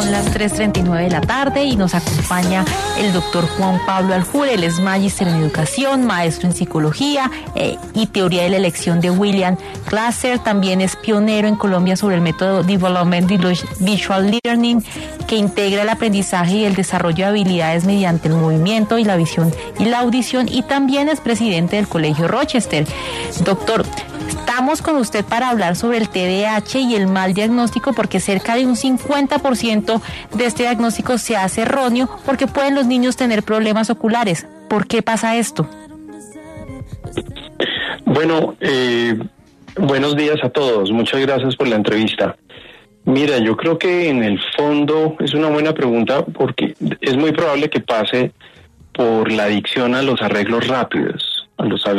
Son las 3:39 de la tarde y nos acompaña el doctor Juan Pablo Aljure. Él es magíster en educación, maestro en psicología y teoría de la elección de William Glasser. También es pionero en Colombia sobre el método Development Visual Learning, que integra el aprendizaje y el desarrollo de habilidades mediante el movimiento y la visión y la audición, y también es presidente del Colegio Rochester. Doctor, estamos con usted para hablar sobre el TDAH y el mal diagnóstico, porque cerca de un 50% de este diagnóstico se hace erróneo porque pueden los niños tener problemas oculares. ¿Por qué pasa esto? Bueno, buenos días a todos. Muchas gracias por la entrevista. Mira, yo creo que en el fondo es una buena pregunta porque es muy probable que pase por la adicción a los arreglos rápidos,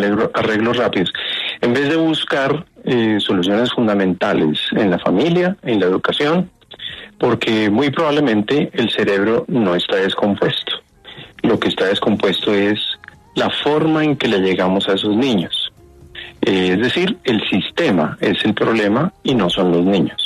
en vez de buscar soluciones fundamentales en la familia, en la educación, porque muy probablemente el cerebro no está descompuesto. Lo que está descompuesto es la forma en que le llegamos a esos niños. Es decir, el sistema es el problema y no son los niños.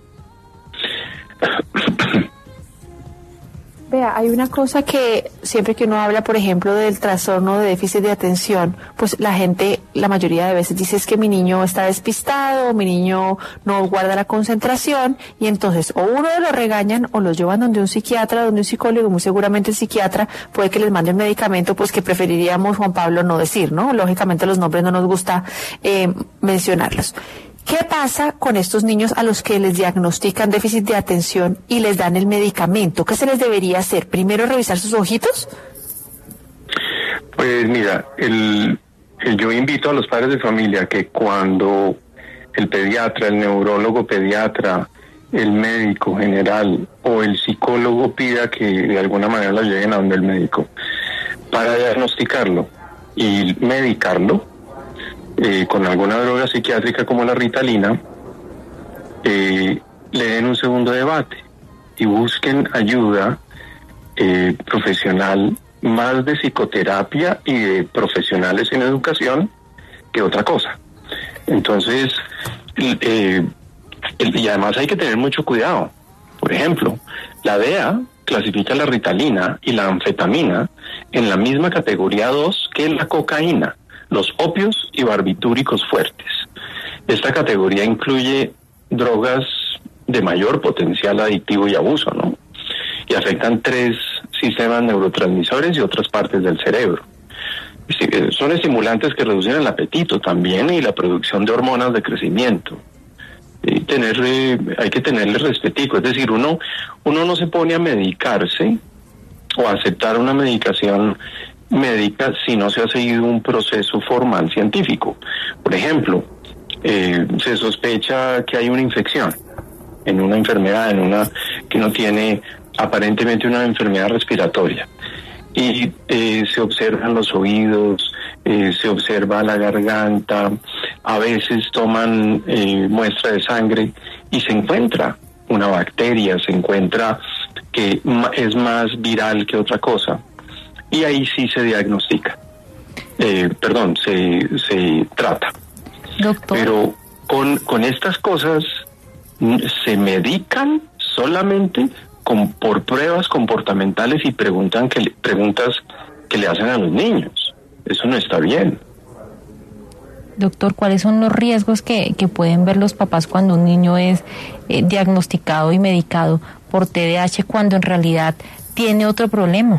Vea, hay una cosa que siempre que uno habla, por ejemplo, del trastorno de déficit de atención, pues la gente, la mayoría de veces dice es que mi niño está despistado, mi niño no guarda la concentración, y entonces o uno lo regañan o los llevan donde un psiquiatra, donde un psicólogo. Muy seguramente el psiquiatra puede que les mande un medicamento, pues que preferiríamos, Juan Pablo, no decir, ¿no? Lógicamente los nombres no nos gusta mencionarlos. ¿Qué pasa con estos niños a los que les diagnostican déficit de atención y les dan el medicamento? ¿Qué se les debería hacer? ¿Primero revisar sus ojitos? Pues mira, yo invito a los padres de familia que cuando el pediatra, el neurólogo pediatra, el médico general o el psicólogo pida que de alguna manera lo lleguen a donde el médico para diagnosticarlo y medicarlo, con alguna droga psiquiátrica como la Ritalina, le den un segundo debate y busquen ayuda profesional, más de psicoterapia y de profesionales en educación que otra cosa. Entonces, y además hay que tener mucho cuidado. Por ejemplo, la DEA clasifica la Ritalina y la anfetamina en la misma categoría 2 que la cocaína, los opios y barbitúricos fuertes. Esta categoría incluye drogas de mayor potencial adictivo y abuso, ¿no? Y afectan 3 sistemas neurotransmisores y otras partes del cerebro. Son estimulantes que reducen el apetito también y la producción de hormonas de crecimiento. Y hay que tenerle respetico, es decir, uno no se pone a medicarse o a aceptar una medicación médica si no se ha seguido un proceso formal científico. Por ejemplo, se sospecha que hay una infección en una enfermedad, que no tiene aparentemente una enfermedad respiratoria, y se observan los oídos, se observa la garganta, a veces toman muestra de sangre y se encuentra una bacteria, se encuentra que es más viral que otra cosa. Y ahí sí se diagnostica, se trata. Doctor. Pero con estas cosas se medican solamente por pruebas comportamentales y preguntas que le hacen a los niños. Eso no está bien. Doctor, ¿cuáles son los riesgos que pueden ver los papás cuando un niño es diagnosticado y medicado por TDAH cuando en realidad tiene otro problema?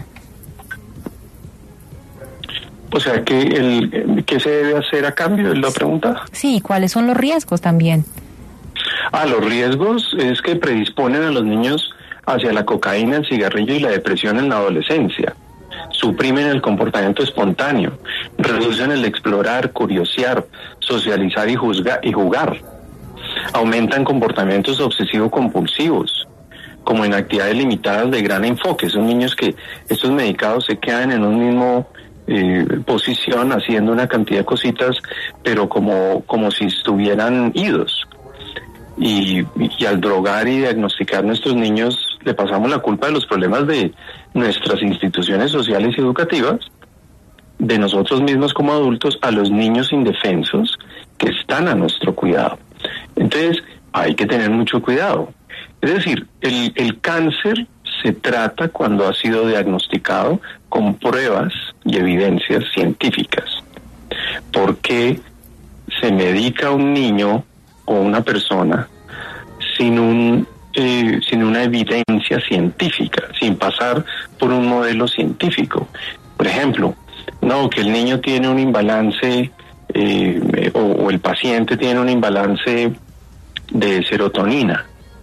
O sea, ¿qué se debe hacer a cambio? ¿Es la pregunta? Sí, ¿cuáles son los riesgos también? Los riesgos es que predisponen a los niños hacia la cocaína, el cigarrillo y la depresión en la adolescencia. Suprimen el comportamiento espontáneo, reducen el explorar, curiosear, socializar y jugar. Aumentan comportamientos obsesivo-compulsivos, como en actividades limitadas de gran enfoque. Son niños que estos medicados se quedan en un mismo posición haciendo una cantidad de cositas, pero como si estuvieran idos. Y al drogar y diagnosticar a nuestros niños, le pasamos la culpa de los problemas de nuestras instituciones sociales y educativas, de nosotros mismos como adultos, a los niños indefensos que están a nuestro cuidado. Entonces, hay que tener mucho cuidado. Es decir, el cáncer se trata cuando ha sido diagnosticado con pruebas y evidencias científicas. ¿Por qué se medica a un niño o una persona sin una evidencia científica, sin pasar por un modelo científico? Por ejemplo, no, que el niño tiene un imbalance o el paciente tiene un imbalance de serotonina.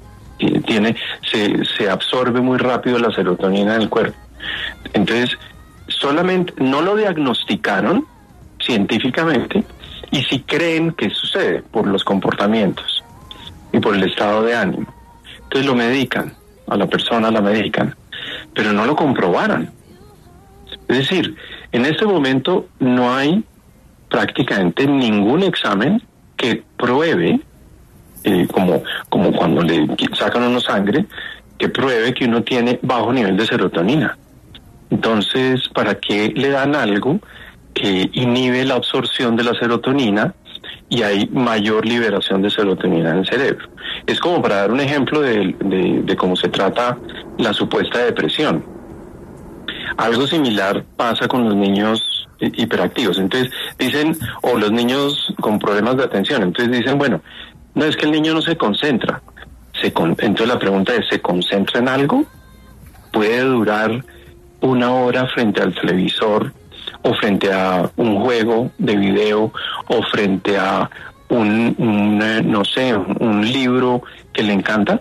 Se absorbe muy rápido la serotonina en el cuerpo. Entonces, solamente no lo diagnosticaron científicamente y si creen que sucede por los comportamientos y por el estado de ánimo. Entonces lo medican, a la persona la medican, pero no lo comprobaron. Es decir, en este momento no hay prácticamente ningún examen que pruebe, como cuando le sacan uno sangre, que pruebe que uno tiene bajo nivel de serotonina. Entonces, ¿para qué le dan algo que inhibe la absorción de la serotonina y hay mayor liberación de serotonina en el cerebro? Es como para dar un ejemplo de cómo se trata la supuesta depresión. Algo similar pasa con los niños hiperactivos. Entonces dicen, o los niños con problemas de atención. Entonces dicen, bueno, no es que el niño no se concentra. Entonces la pregunta es, ¿se concentra en algo? ¿Puede durar una hora frente al televisor o frente a un juego de video o frente a un libro que le encanta?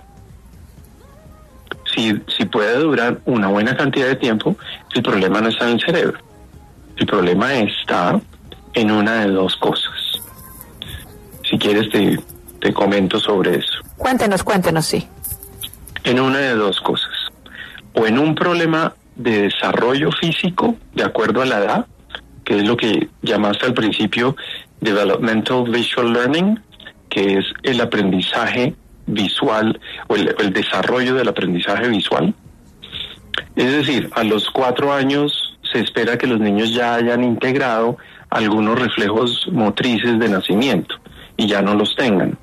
Si puede durar una buena cantidad de tiempo, el problema no está en el cerebro. El problema está en una de dos cosas. Si quieres te comento sobre eso. Cuéntenos, sí. En una de dos cosas. O en un problema de desarrollo físico, de acuerdo a la edad, que es lo que llamaste al principio Developmental Visual Learning, que es el aprendizaje visual o el desarrollo del aprendizaje visual. Es decir, a los 4 años se espera que los niños ya hayan integrado algunos reflejos motrices de nacimiento y ya no los tengan.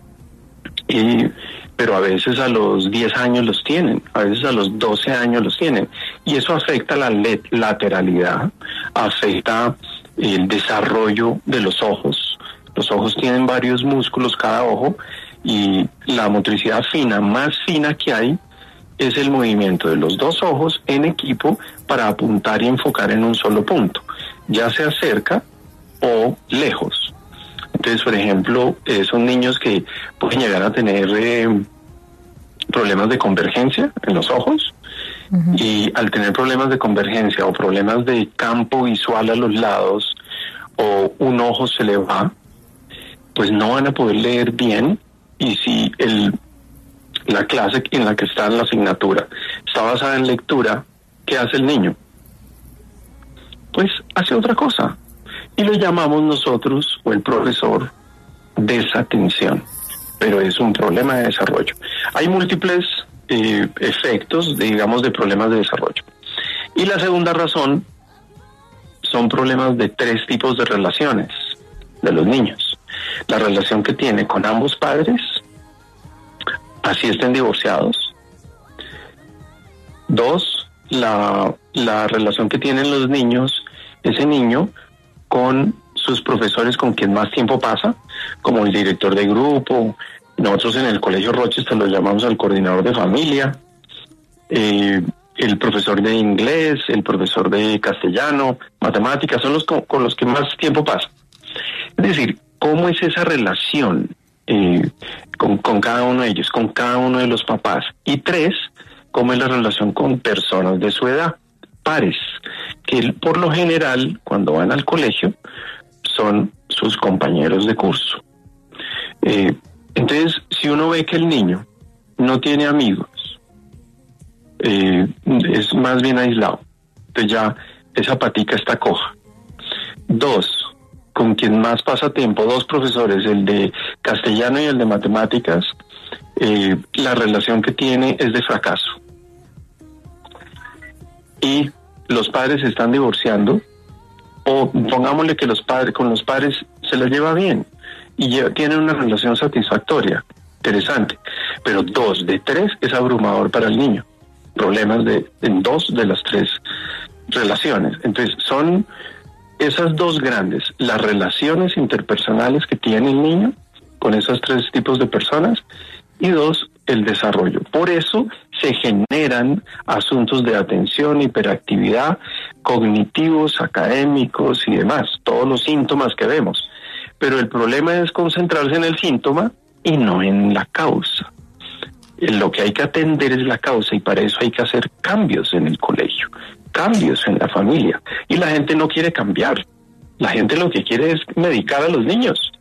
Pero a veces a los 10 años los tienen, a veces a los 12 años los tienen. Y eso afecta la lateralidad, afecta el desarrollo de los ojos. Los ojos tienen varios músculos cada ojo y la motricidad fina, más fina que hay, es el movimiento de los dos ojos en equipo para apuntar y enfocar en un solo punto, ya sea cerca o lejos. Entonces, por ejemplo, son niños que pueden llegar a tener problemas de convergencia en los ojos, uh-huh. Y al tener problemas de convergencia o problemas de campo visual a los lados o un ojo se le va, pues no van a poder leer bien. Y si la clase en la que está en la asignatura está basada en lectura, ¿qué hace el niño? Pues hace otra cosa. Y lo llamamos nosotros, o el profesor, desatención. Pero es un problema de desarrollo. Hay múltiples efectos, digamos, de problemas de desarrollo. Y la segunda razón son problemas de 3 tipos de relaciones de los niños. La relación que tiene con ambos padres, así estén divorciados. 2, la relación que tienen los niños, ese niño, con sus profesores con quien más tiempo pasa, como el director de grupo. Nosotros en el Colegio Rochester lo llamamos al coordinador de familia, el profesor de inglés, el profesor de castellano, matemáticas, son los con los que más tiempo pasa. Es decir, ¿cómo es esa relación con cada uno de ellos, con cada uno de los papás? Y 3, ¿cómo es la relación con personas de su edad? Pares, que por lo general, cuando van al colegio, son sus compañeros de curso. Entonces, si uno ve que el niño no tiene amigos, es más bien aislado, entonces ya esa patica está coja. 2, con quien más pasa tiempo, 2 profesores, el de castellano y el de matemáticas, la relación que tiene es de fracaso. Y los padres se están divorciando, o pongámosle que con los padres se les lleva bien y tienen una relación satisfactoria. Interesante. pero 2 de 3 es abrumador para el niño. Problemas en 2 de las 3 relaciones. Entonces, son esas 2 grandes, las relaciones interpersonales que tiene el niño con esos 3 tipos de personas, y 2, el desarrollo. Por eso se generan asuntos de atención, hiperactividad, cognitivos, académicos y demás, todos los síntomas que vemos. Pero el problema es concentrarse en el síntoma y no en la causa. Lo que hay que atender es la causa, y para eso hay que hacer cambios en el colegio, cambios en la familia. Y la gente no quiere cambiar. La gente lo que quiere es medicar a los niños.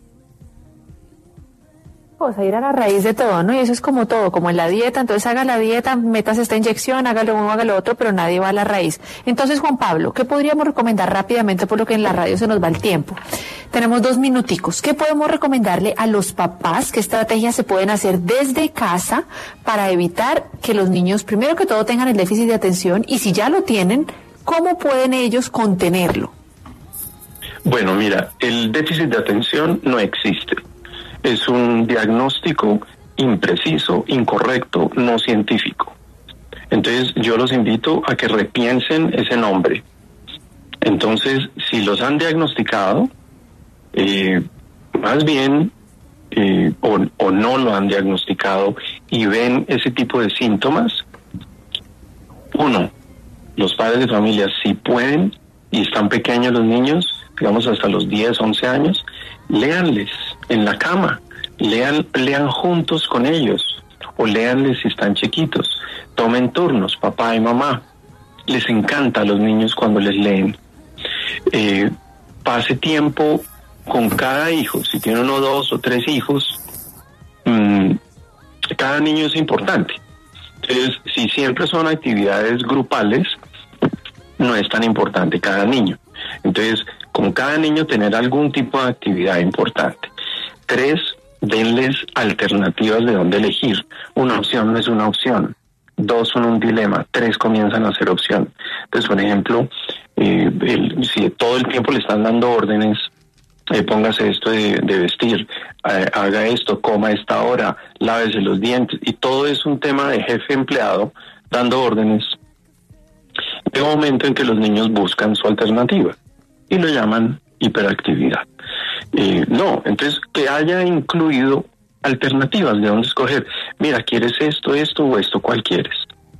Pues a ir a la raíz de todo, ¿no? Y eso es como todo, como en la dieta. Entonces haga la dieta, metas esta inyección, hágalo uno, hágalo otro, pero nadie va a la raíz. Entonces, Juan Pablo, ¿qué podríamos recomendar rápidamente, por lo que en la radio se nos va el tiempo? Tenemos 2 minuticos. ¿Qué podemos recomendarle a los papás? ¿Qué estrategias se pueden hacer desde casa para evitar que los niños, primero que todo, tengan el déficit de atención? Y si ya lo tienen, ¿cómo pueden ellos contenerlo? Bueno, mira, el déficit de atención no existe. Es un diagnóstico impreciso, incorrecto, no científico. Entonces, yo los invito a que repiensen ese nombre. Entonces, si los han diagnosticado, más bien, o no lo han diagnosticado y ven ese tipo de síntomas, 1, los padres de familia, si pueden y están pequeños los niños, digamos hasta los 10, 11 años, léanles en la cama, lean juntos con ellos, o léanles si están chiquitos, tomen turnos, papá y mamá. Les encanta a los niños cuando les leen. Pase tiempo con cada hijo. Si tiene 1, 2 o 3 hijos, cada niño es importante. Entonces, si siempre son actividades grupales, no es tan importante cada niño. Entonces, con cada niño tener algún tipo de actividad importante. 3, denles alternativas de dónde elegir. Una opción no es una opción. 2 son un dilema. 3 comienzan a ser opción. Entonces, por ejemplo, si todo el tiempo le están dando órdenes, póngase esto de vestir, haga esto, coma a esta hora, lávese los dientes, y todo es un tema de jefe empleado dando órdenes. Hay un momento en que los niños buscan su alternativa y lo llaman hiperactividad. No, entonces que haya incluido alternativas de dónde escoger. Mira, ¿quieres esto o esto? ¿Cuál quieres?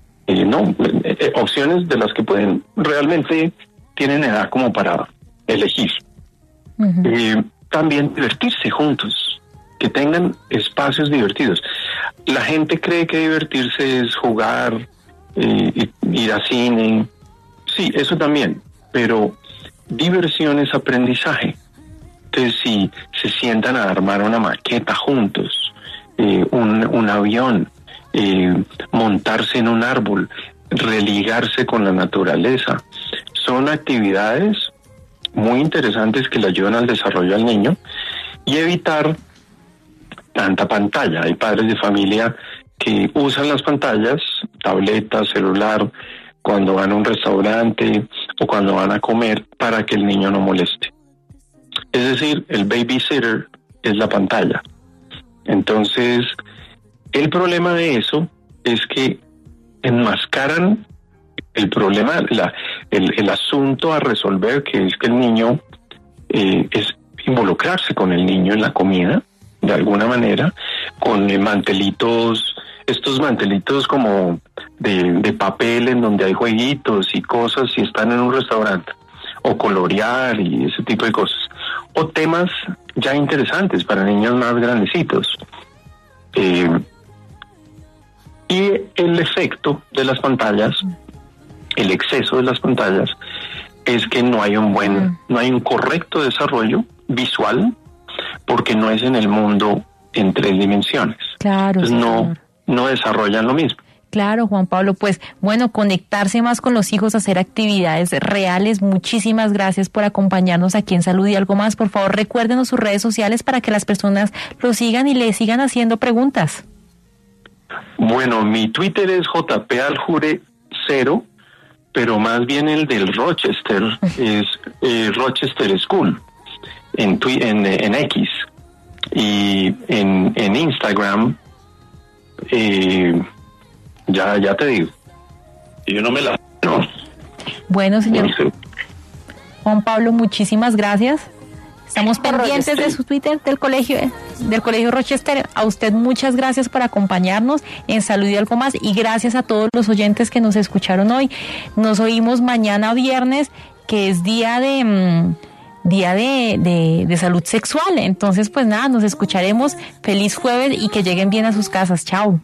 Opciones de las que realmente tienen edad como para elegir. Uh-huh. También divertirse juntos, que tengan espacios divertidos. La gente cree que divertirse es jugar, ir a cine. Sí, eso también, pero diversión es aprendizaje. Entonces, si se sientan a armar una maqueta juntos, un avión, montarse en un árbol, religarse con la naturaleza, son actividades muy interesantes que le ayudan al desarrollo del niño, y evitar tanta pantalla. Hay padres de familia que usan las pantallas, tableta, celular, cuando van a un restaurante o cuando van a comer, para que el niño no moleste. Es decir, el babysitter es la pantalla. Entonces, el problema de eso es que enmascaran el problema, el asunto a resolver, que es que el niño es involucrarse con el niño en la comida, de alguna manera, con mantelitos, estos mantelitos como de papel en donde hay jueguitos y cosas si están en un restaurante, o colorear y ese tipo de cosas, o temas ya interesantes para niños más grandecitos. Y el efecto de las pantallas, el exceso de las pantallas, es que no hay un correcto desarrollo visual, porque no es en el mundo en 3 dimensiones. Claro. Entonces no desarrollan lo mismo. Claro, Juan Pablo, pues bueno, conectarse más con los hijos, hacer actividades reales. Muchísimas gracias por acompañarnos aquí en Salud y Algo Más. Por favor, recuérdenos sus redes sociales para que las personas lo sigan y le sigan haciendo preguntas. Bueno, mi Twitter es jpaljure0, pero más bien el del Rochester es Rochester School en X, y en Instagram Y ya te digo. Y yo no me la... No. Bueno, señor No sé. Juan Pablo, muchísimas gracias. Estamos pendientes de su Twitter del colegio Rochester. A usted muchas gracias por acompañarnos en Salud y Algo Más, y gracias a todos los oyentes que nos escucharon hoy. Nos oímos mañana viernes, que es día de salud sexual. Entonces, pues nada, nos escucharemos. Feliz jueves y que lleguen bien a sus casas. Chao.